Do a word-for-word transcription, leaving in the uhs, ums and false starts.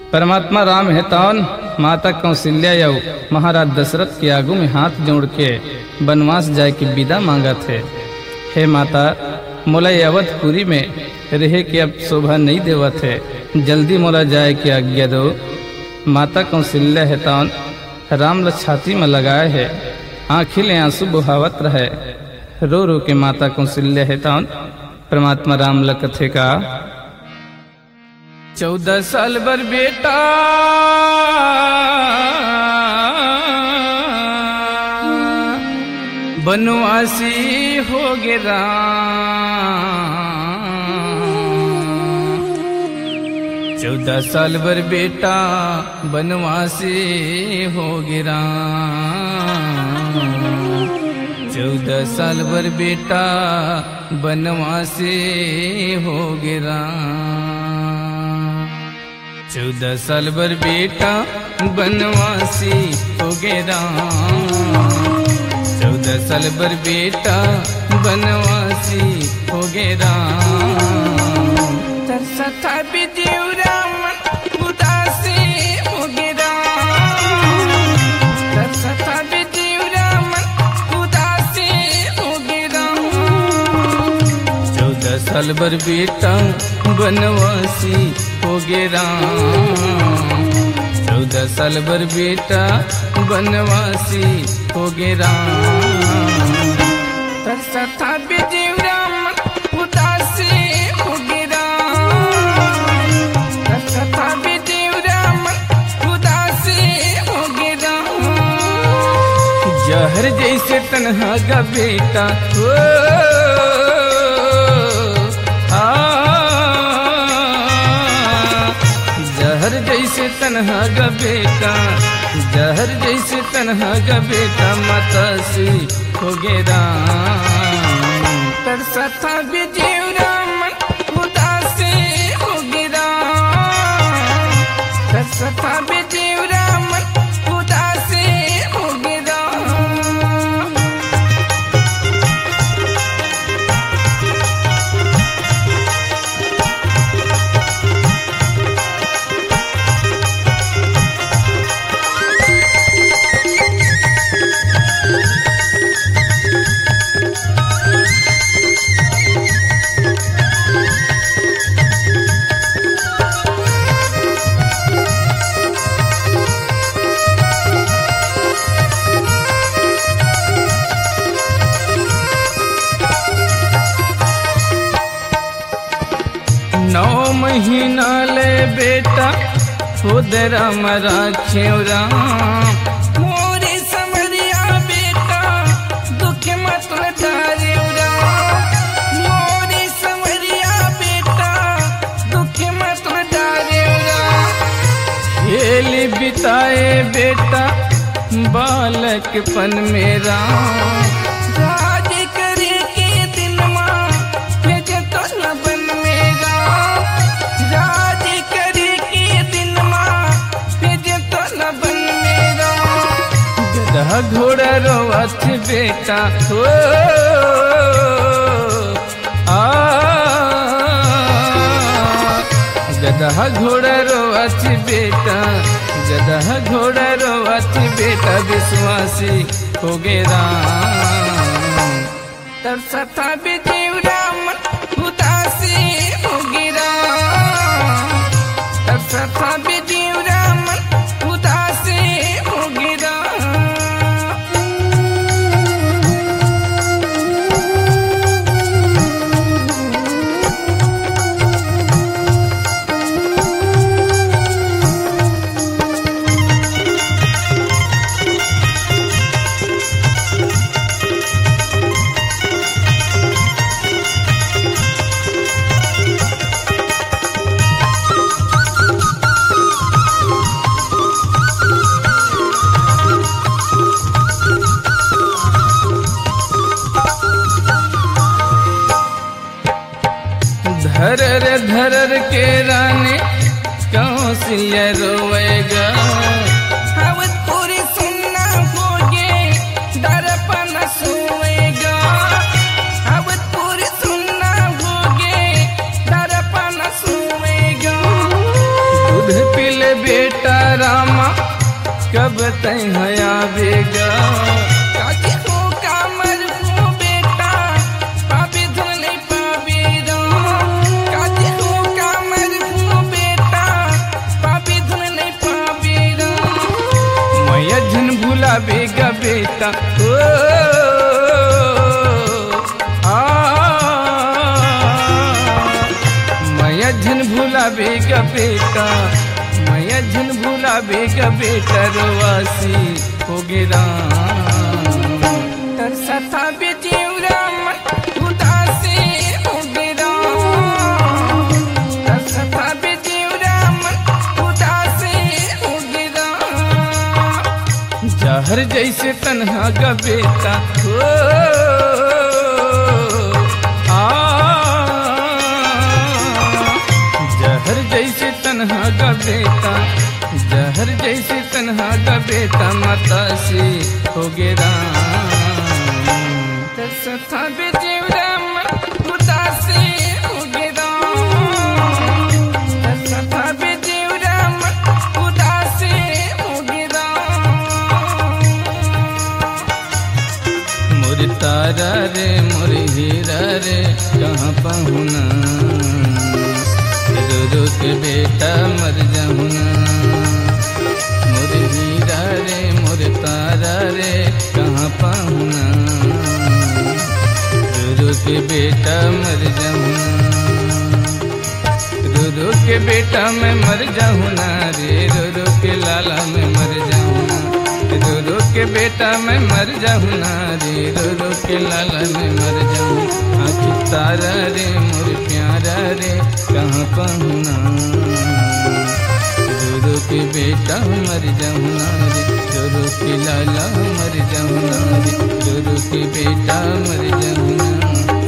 परमात्मा राम हेतौन माता कौशल्या यौ महाराज दशरथ के आगू में हाथ जोड़ के वनवास जाए की विदा मांगा थे। हे माता, मोला अवधपुरी में रहे के अब शोभा नहीं देवा थे, जल्दी मोला जाए की आज्ञा दो। माता कौशल्या हेतौन राम ल छाती में लगाए है, आँखी ले आंसू बुहावत रहे। रो रो के माता कौशल्या हेतौन परमात्मा राम ल कथे का चौदह साल बर बेटा बनवासी हो गे राम। चौदह साल बर बेटा बनवासी हो गे राम। चौदह साल बर बेटा बनवासी हो गे राम। चौदह साल बर बेटा बनवासी हो गे राम। चौदह साल बर बेटा बनवासी हो गे राम। तरसा था बिजू राम उदासी हो गे राम। तरसा था बिजू राम उदासी हो गे राम। चौदह साल बर बेटा बनवासी हो गे राम। चौदह साल बर बेटा बनवासी हो गे राम। तरसा था बिजू राम उदासी हो गे राम। तरसा था बिजू राम उदासी हो गे राम। जहर जैसे तन्हा का बेटा हो जहर जैसे तन्हा का बेटा, जहर जैसे तन्हा का बेटा मतसी हो गे राम। तरसा था बिजू राम उदासी हो गे राम। तरसा था बिजू राम उदासी हो गे राम। नौ महीना ले बेटा खुद राम राख्यो राम। मोरी समरिया बेटा दुख मत लटारियो राम। मोरी समरिया बेटा दुख मत लटारियो राम। खेल बिताए बेटा बालकपन में राम। राज करे के दिन माँ भेज तो न बन मेरा। राज करे के दिन माँ भेज तो न बन मेरा। गधा घोड़ा रोवत बेटा हो आ गधा घोड़ा रोवत बेटा। गधा घोड़ा रोवत बेटा विश्वासी हो गे राम। तरसा था बिजू राम उदासी हो गे राम। तरसा था बिजू राम उदासी हो गे राम। धरर धरर के रानी कौशल्या रोएगा। अवधपुरी सुनना होगे दर्पण सोएगा। अवधपुरी सुनना होगे दर्पण सोएगा। दूध पिले के बेटा रामा कब तय हया बेगा काजी हो कामर हो बेटा पापी धन नहीं पापी राम काजी हो कामर हो बेटा पापी धन नहीं पापी राम मैं झन भूला बेगा बेटा ओ आ मैं झन भूला बेगा बेटा मैं झन भूला बेगा बेटा रोवासी हो गिरा तरसा था बेजीवरा मन उदासी हो गिरा तरसा था बेजीवरा मन उदासी हो गिरा जहर जैसे तन्हा का बेटा हो जहर जैसे तन्हा का बेटा जहर जैसे तन्हा का बेटा माता से हो गिरा तरसा बेजीवरा मन उदासी हो गिरा तरसा बेजीवरा मन उदासी हो गिरा मोर तारा रे मोर हीरा रे कहाँ पहुना रो रो के बेटा मर जाऊना मोर हीरा रे मोर तारा रे कहाँ पाऊना रो रो के बेटा मर जाऊना रो रो के बेटा मैं मर जाऊना रे रो रो के लाला मैं मर जाऊना रो रो के बेटा मैं मर जाऊना रे रो रो के लाला मैं मर जाऊँ आँख तारा रे मोर प्यारा रे कहाँ पाऊना रो के बेटा मर जाऊना रे रो के लाला मर जाऊना रे रो के बेटा मर जाऊँ।